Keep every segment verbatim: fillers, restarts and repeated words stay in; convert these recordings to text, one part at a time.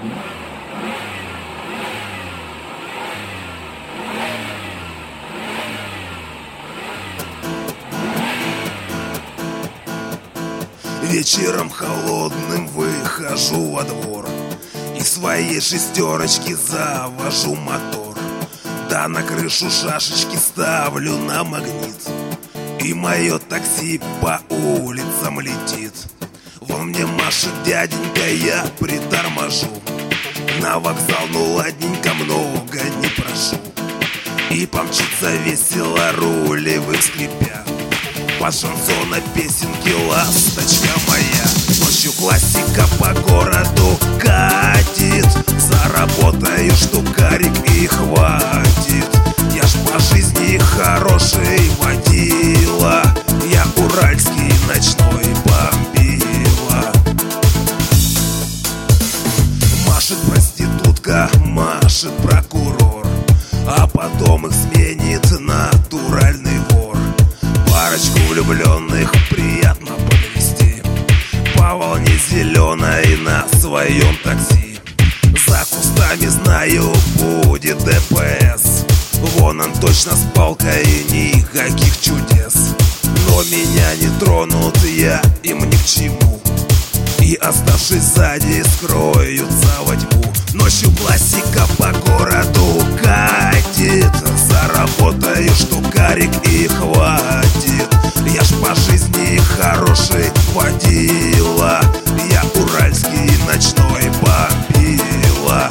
Вечером холодным выхожу во двор и своей шестерочки завожу мотор. Да на крышу шашечки ставлю на магнит, и мое такси по улицам летит. Вон мне машет дяденька, я приторможу. На вокзал, ну ладненько, много не прошу. И помчится весело рулевых скрипя по шансона песенки «Ласточка моя». Ночью классика по городу катит, заработаю штукарик и хватит. Я ж по жизни хороший водила, я уральский ночной бомбила. Машет проститутка, машет прокурор, а потом их сменит натуральный вор. Парочку влюбленных приятно подвести по волне зеленой на своем такси. За кустами, знаю, будет ДПС. Вон он точно с палкой, никаких чудес. Но меня не тронут, я им ни к чему, и оставшись сзади скроются во тьму. Ночью классика по городу катит, заработаю штукарик и хватит. Я ж по жизни хороший водила, я уральский ночной бомбила.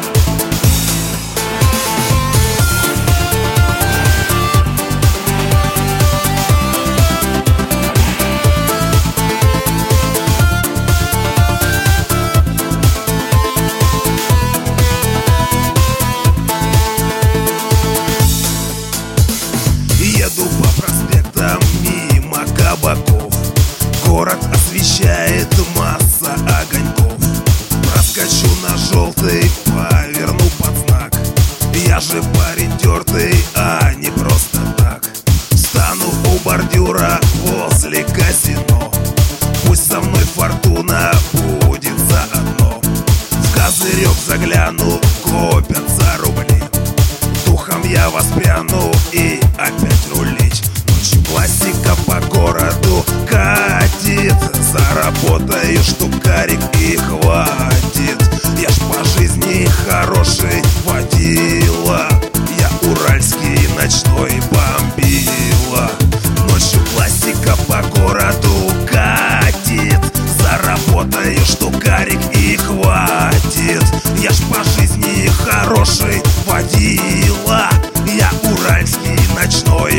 Еду по проспектам мимо кабаков, город освещает масса огоньков. Проскочу на желтый, поверну под знак. Я же парень тертый, а не просто так. Встану у бордюра возле казино, пусть со мной фортуна будет заодно. В козырек загляну, копятся рубли, духом я воспряну и опять рулить. Ночью классика по городу катит, заработаю штукарик и хватит. Я ж по жизни хороший водила, я уральский ночной бомбила. Ночью классика по городу катит, заработаю штукарик и хватит. Я ж по жизни хороший водила, я уральский ночной